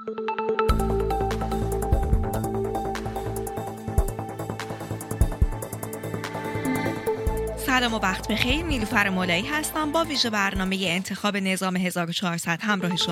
سلام و وقت بخیر. نیلوفر مولایی هستم با ویژه برنامه انتخاب نظام 1400 همراه شما.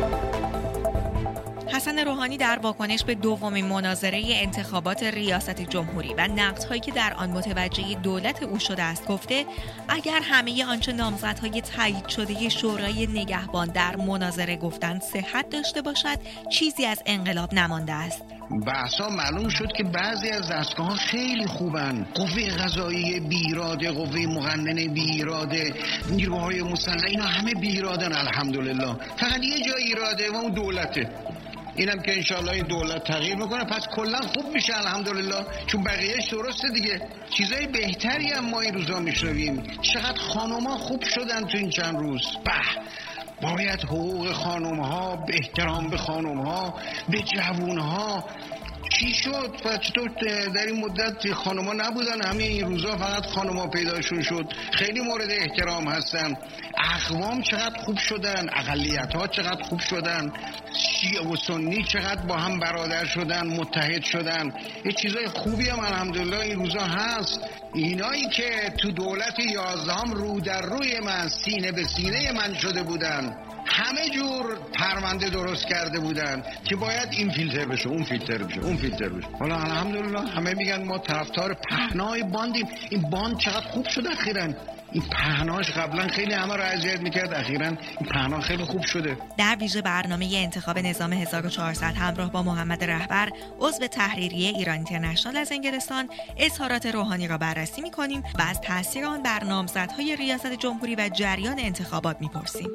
حسن روحانی در واکنش به دومین مناظره انتخابات ریاست جمهوری و نقدهایی که در آن متوجه دولت او شده است گفته اگر همه آنچه نامزدهای تایید شده شورای نگهبان در مناظره گفتند صحت داشته باشد چیزی از انقلاب نمانده است. بحثا معلوم شد که بعضی از دستگاه‌ها خیلی خوبن، قوه قضاییه بی‌اراده، قوه مقننه بی‌اراده، نیروهای مسلح اینا همه بی‌ارادن الحمدلله. فقط یه جای ایراده و اون دولته. اینم که انشالله این دولت تغییر میکنه پس کلا خوب میشه الحمدلله، چون بقیهش درسته دیگه. چیزای بهتری هم ما این روزا میشنویم. چقدر خانوما خوب شدن تو این چند روز. باید حقوق خانوم‌ها، به احترام به خانوم‌ها، به جوون‌ها. چی شد؟ چطور در این مدت خانوما نبودن؟ همه این روزا فقط خانوما پیداشون شد. خیلی مورد احترام هستن. اقوام چقدر خوب شدن، اقلیت‌ها چقدر خوب شدن، شیعه و سنی چقدر با هم برادر شدن، متحد شدن. یه چیزای خوبی هم الحمدلله این روزا هست. اینایی که تو دولت 11 رو در روی من، سینه به سینه من شده بودن، همه جور پرونده درست کرده بودن که باید این فیلتر بشه، اون فیلتر بشه، اون فیلتر بشه. حالا الحمدلله همه میگن ما طرفدار پهنای باندیم. این باند چقدر خوب شد اخیراً. این پهناش قبلا خیلی همه رو اذیت میکرد، اخیراً این پهنا خیلی خوب شده. در ویژه برنامه انتخاب نظام 1400 همراه با محمد رهبر عضو تحریریه ایران اینترنشنال از انگلستان اظهارات روحانی را بررسی میکنیم و از تاثیر آن بر نامزدهای ریاست جمهوری و جریان انتخابات میپرسیم.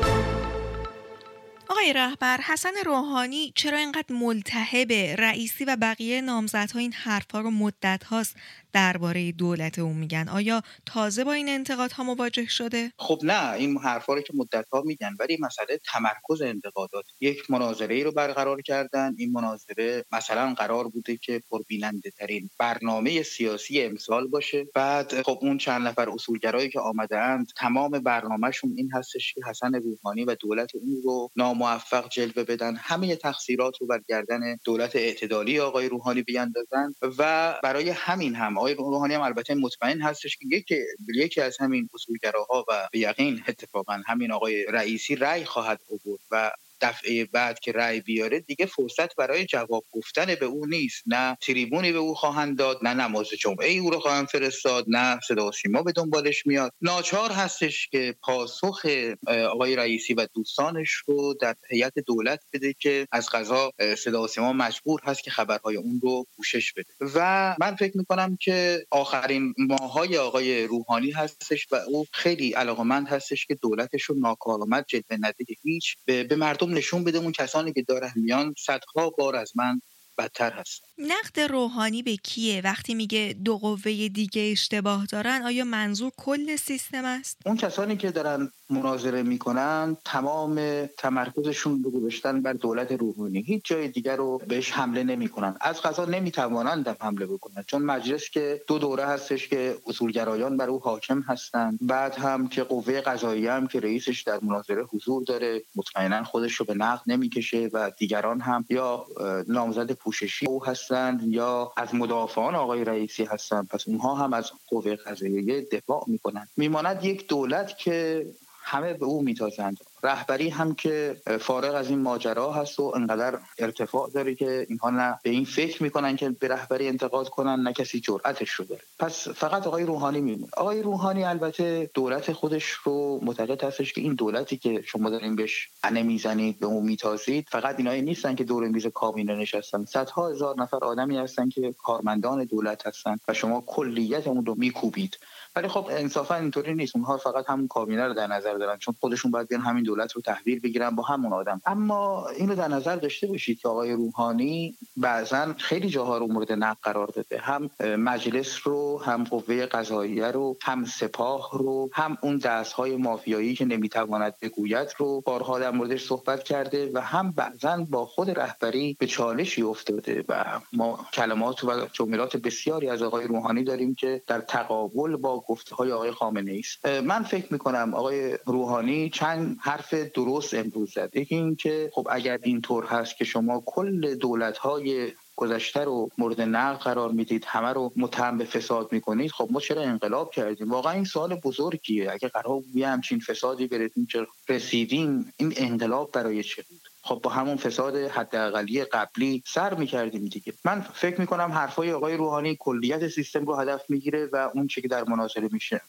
آقای رهبر، حسن روحانی چرا اینقدر ملتهب رئیسی و بقیه نامزدها این حرفا رو مدت هاست درباره دولت اون میگن؟ آیا تازه با این انتقادها مواجه شده؟ خب نه، این حرفا رو که مدت ها میگن، ولی مسئله تمرکز انتقادات. یک مناظره رو برقرار کردن. این مناظره مثلا قرار بوده که پربیننده ترین برنامه سیاسی امسال باشه. بعد خب اون چند نفر اصولگرایی که آمده‌اند تمام برنامه‌شون این هستش که حسن روحانی و دولت اون رو ناموفق جلوه بدن، همه تقصیرات رو بر گردن دولت اعتدالی آقای روحانی بیاندازن. و برای همین هم آقای روحانی هم البته مطمئن هستش که یکی از همین اصولگراها و به یقین اتفاقا همین آقای رئیسی رأی خواهد آورد و دفعه بعد که رأی بیاره دیگه فرصت برای جواب گفتن به او نیست. نه تریبونی به او خواهند داد، نه نماز جمعه ای او رو خواهند فرستاد، نه صدا و سیما به دنبالش میاد. ناچار هستش که پاسخ آقای رئیسی و دوستانش رو در هیئت دولت بده که از قضا صدا و سیما مجبور هست که خبرهای اون رو پوشش بده. و من فکر میکنم که آخرین ماهای آقای روحانی هستش و او خیلی علاقمند هستش که دولتش رو ناکارآمد جلوه نده، هیچ به مردم نشون بده اون کسانی که دارن میان صدها بار از من بدتر هستن. نقد روحانی به کیه وقتی میگه دو قوه دیگه اشتباه دارن؟ آیا منظور کل سیستم است؟ اون کسانی که دارن مناظره میکنن تمام تمرکزشون رو گذاشتن بر دولت روحانی، هیچ جای دیگر رو بهش حمله نمیکنن. از قضا نمیتوانند حمله بکنن، چون مجلس که دو دوره هستش که اصولگرایان بر او حاکم هستن، بعد هم که قوه قضاییه هم که رئیسش در مناظره حضور داره مطمئنا خودش رو به نقد نمیکشه و دیگران هم یا نامزد پوششی او هستند یا از مدافعان آقای رئیسی هستند، پس اونها هم از قوه قضاییه دفاع میکنن. میماند یک دولت که همه به او میتازند، رهبری هم که فارغ از این ماجرا هست و انقدر ارتفاع داره که اینها نه به این فکر میکنن که به رهبری انتقاد کنن، نه کسی جرأتش رو داره. پس فقط آقای روحانی میمونه. آقای روحانی البته دولت خودش رو معتقد هستش که این دولتی که شما دارین بهش انه میزنید، به اون میتازید، فقط اینایی نیستن که دور میز کابینه نشستن، صدها هزار نفر آدمی هستن که کارمندان دولت هستن و شما کلیت اون رو میکوبید. ولی خب انصافا اینطوری نیست، اونها فقط همون کابینه رو در نظر دارن، چون خودشون باید بیان همین دولت رو تحویل بگیرن با همون آدم. اما اینو در نظر داشته باشید که آقای روحانی بعضن خیلی جاها رو مورد نقد قرار داده، هم مجلس رو، هم قوه قضاییه رو، هم سپاه رو، هم اون دست‌های مافیایی که نمیتواند بگوید رو بارها در موردش صحبت کرده و هم بعضن با خود رهبری به چالشی افتاده و ما کلمات و جملات بسیاری از آقای روحانی داریم که در تقابل با گفته‌های آقای خامنه‌ای است. من فکر می‌کنم آقای روحانی چند حرف درست امروز زد. یکی این که خب اگر اینطور هست که شما کل دولت‌های گذشته رو مورد نقد قرار میدید، همه رو متهم به فساد میکنید، خب ما چرا انقلاب کردیم؟ واقعا این سوال بزرگیه. اگه قرار بود همچین فسادی برسیم چرا رسیدیم؟ این انقلاب برای چه بود؟ خب با همون فساد حداقلی قبلی سر می‌کردیم دیگه. من فکر می‌کنم حرفای آقای روحانی کلیت سیستم رو هدف میگیره و اون چیزی که در مناظره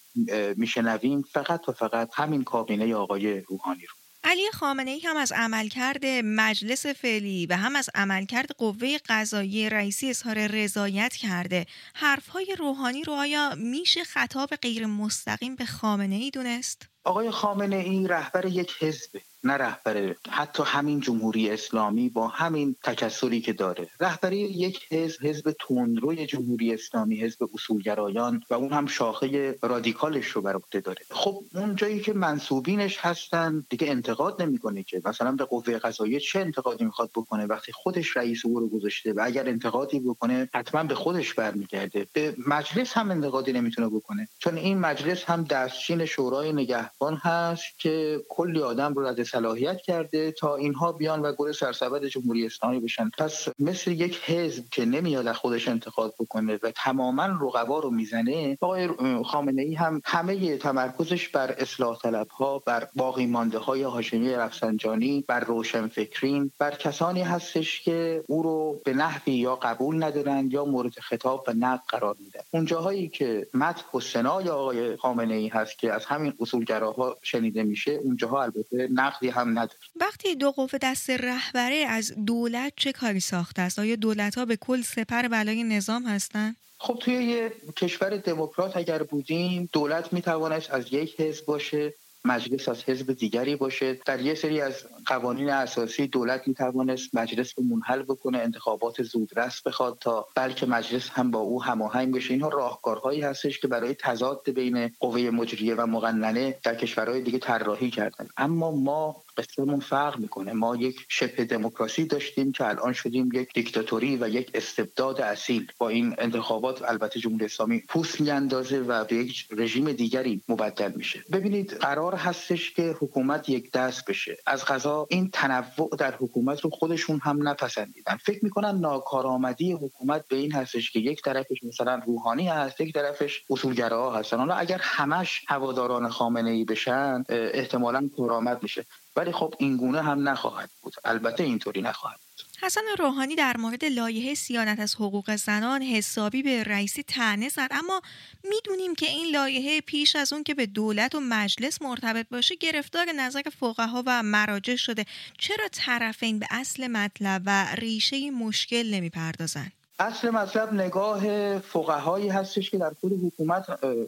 میشنویم فقط و فقط همین کابینه آقای روحانی رو. علی خامنه‌ای هم از عملکرد مجلس فعلی و هم از عملکرد قوه قضاییه رئیسی اظهار رضایت کرده. حرف‌های روحانی رو آیا میشه خطاب غیر مستقیم به خامنه‌ای دونست؟ آقای خامنه‌ای رهبر یک حزب، نه رهبر حتی همین جمهوری اسلامی با همین تکثری که داره. رهبری یک حزب تندروی جمهوری اسلامی، حزب اصولگرایان و اون هم شاخه رادیکالش رو بر عهده داره. خب اون جایی که منسوبینش هستن دیگه انتقاد نمیکنه که مثلا به قوه قضاییه چه انتقادی میخواد بکنه وقتی خودش رئیس او رو گذاشته، و اگر انتقادی بکنه حتما به خودش برمیگرده. به مجلس هم انتقادی نمیتونه بکنه، چون این مجلس هم دستچین شورای نگهبان هست که کلی آدم رو رد صلاحیت کرده تا اینها بیان و گل سرسبد جمهوری اسلامی بشن. پس مثل یک حزب که نمیاد از خودش انتقاد بکنه و تماما رقبا رو میزنه، آقای خامنه‌ای هم همه تمرکزش بر اصلاح طلب‌ها، بر باقی مانده های هاشمی رفسنجانی، بر روشنفکرین، بر کسانی هستش که او رو به نحوی یا قبول ندارن یا مورد خطاب و نقد قرار میدن. اون جاهایی که مدح و ثنای آقای خامنه‌ای هست که از همین اصولگراها شنیده میشه، اونجاها البته نقدی هم نداره. وقتی دو قوه دست رهبره از دولت چه کاری ساخته است؟ آیا دولت‌ها به کل سپر بلای نظام هستند؟ خب توی یه کشور دموکرات اگر بودیم، دولت میتوانست از یک حزب باشه، مجلس از حزب دیگری باشه. در یه سری از قوانین اساسی دولت میتوانست مجلس رو منحل بکنه، انتخابات زودرس بخواد تا بلکه مجلس هم با او هماهنگ بشه. اینها راهکارهایی هستش که برای تضاد بین قوه مجریه و مقننه در کشورهای دیگه طراحی کردن. اما ما قصه‌مون فرق میکنه. ما یک شبه دموکراسی داشتیم که الان شدیم یک دیکتاتوری و یک استبداد اصیل. با این انتخابات البته جمهوری اسلامی پوست میاندازه و به یک رژیم دیگری مبدل میشه. ببینید قرار هستش که حکومت یک دست بشه. از قضا این تنوع در حکومت رو خودشون هم نپسندیدن. فکر میکنن ناکارآمدی حکومت به این هستش که یک طرفش مثلا روحانی هست، یک طرفش اصولگراها هستن. حالا اگر همش هواداران خامنه‌ای بشن احتمالاً کارآمد میشه. ولی خب این گونه هم نخواهد بود. البته اینطوری نخواهد بود. حسن روحانی در مورد لایحه صیانت از حقوق زنان حسابی به رئیسی طعنه زد، اما میدونیم که این لایحه پیش از اون که به دولت و مجلس مرتبط باشه گرفتار نظر فقها و مراجع شده. چرا طرفین به اصل مطلب و ریشه مشکل نمیپردازن؟ اصل مطلب نگاه فقهایی هستش که در خود حکومت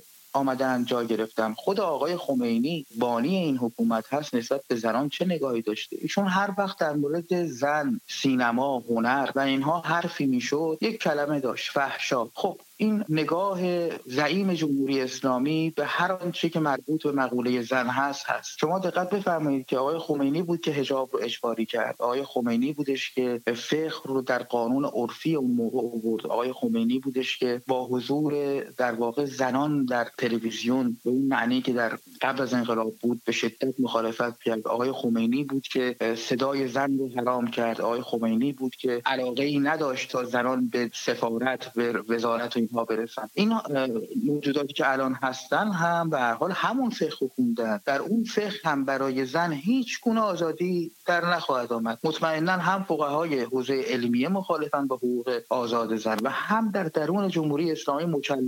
آمدن جا گرفتن. خود آقای خمینی بانی این حکومت هست، نسبت به زنان چه نگاهی داشته؟ ایشون هر وقت در مورد زن، سینما، هنر و اینها حرفی میشد یک کلمه داشت: فحشا. خب این نگاه زعیم جمهوری اسلامی به هر آنچه که مربوط به مقوله زن هست. شما دقت بفرمایید که آقای خمینی بود که حجاب رو اجباری کرد. آقای خمینی بودش که فقه رو در قانون عرفی اون موقع آورد. آقای خمینی بودش که با حضور در واقع زنان در تلویزیون به اون معنی که در قبل از انقلاب بود به شدت مخالفت کرد. آقای خمینی بود که صدای زن رو حرام کرد. آقای خمینی بود که علاقه‌ای نداشت تا زنان به سفارت، به وزارت اینها برسن. این موجوداتی که الان هستن هم به هر حال همون فقه خوندن. در اون فقه هم برای زن هیچ گونه آزادی در نخواهد آمد. مطمئنا هم فقهای حوزه علمیه مخالفن با حقوق آزاد زن و هم در درون جمهوری اسلامی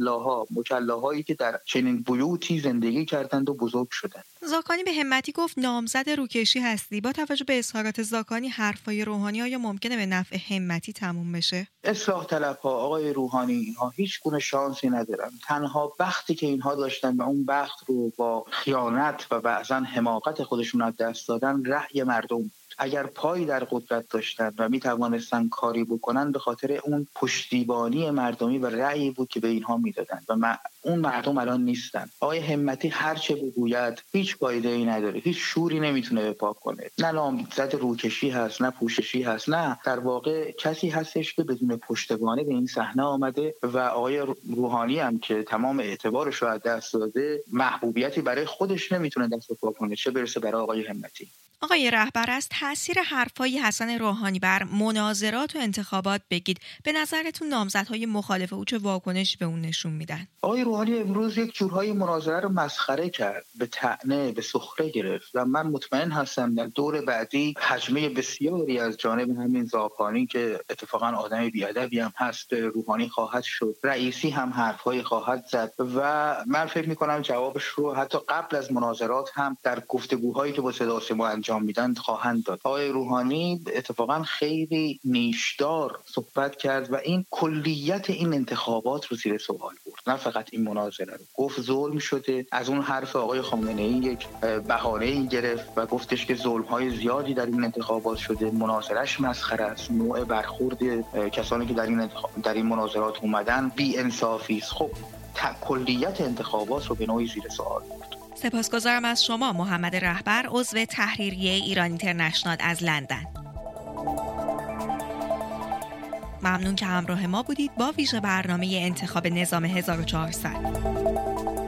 مکلاهایی که در چنین بیوتی زندگی کردند و بزرگ شدند. زاکانی به همتی گفت نامزد روکشی هستی. با توجه به اظهارات زاکانی حرفای روحانی آیا ممکنه به نفع همتی تموم بشه؟ اصلاح طلب‌ها آقای روحانی اینها هیچ گونه شانسی ندارن. تنها بختی که اینها داشتن و اون بخت رو با خیانت و بعضا حماقت خودشون از دست دادن رأی مردم بود. اگر پای در قدرت داشتن و میتوانستن کاری بکنن به خاطر اون پشتیبانی مردمی و رأیی بود که به اینها میدادن و اون مردم الان نیستن. آقای همتی هر چه بگوید هیچ فایده‌ای نداره، هیچ شوری نمیتونه بپا کنه. نه نامزد روکشی هست، نه پوششی هست، نه در واقع کسی هستش که بدون پشتوانه به این صحنه آمده و آقای روحانی هم که تمام اعتبارش رو از دست داده، محبوبیتی برای خودش نمیتونه دست پا کنه، چه برسه برای آقای همتی. آقای رهبر، از تاثیر حرفای حسن روحانی بر مناظرات و انتخابات بگید. به نظرتون نامزدهای مخالف او چه واکنشی به اون نشون میدن؟ آقای روحانی امروز یک جورهای مناظره رو مسخره کرد، به طعنه، به سخره گرفت و من مطمئن هستم در دور بعدی حجمه بسیاری از جانب همین زاپانی که اتفاقا آدم بی‌ادبی هم هست روحانی خواهد شد. رئیسی هم حرفای خواهد زد و من فکر می‌کنم جوابش رو حتی قبل از مناظرات هم در گفتگوهایی که با صدا و سیما انجام میدن خواهند داد. آقای روحانی اتفاقا خیلی نیشدار صحبت کرد و این کلیت این انتخابات رو زیر سوال برد، نه فقط این مناظره رو. گفت ظلم شده، از اون حرف آقای خامنه‌ای یک بهانه‌ای گرفت و گفتش که ظلم‌های زیادی در این انتخابات شده، مناظرش مسخره است، نوع برخورد کسانی که در این مناظرات اومدن بی‌انصافی است. خب کلیت انتخابات رو به نوعی زیر سوال برد. سپاسگزارم از شما محمد رهبر، عضو تحریریه ایران اینترنشنال از لندن. ممنون که همراه ما بودید با ویژه برنامه انتخاب نظام 1400.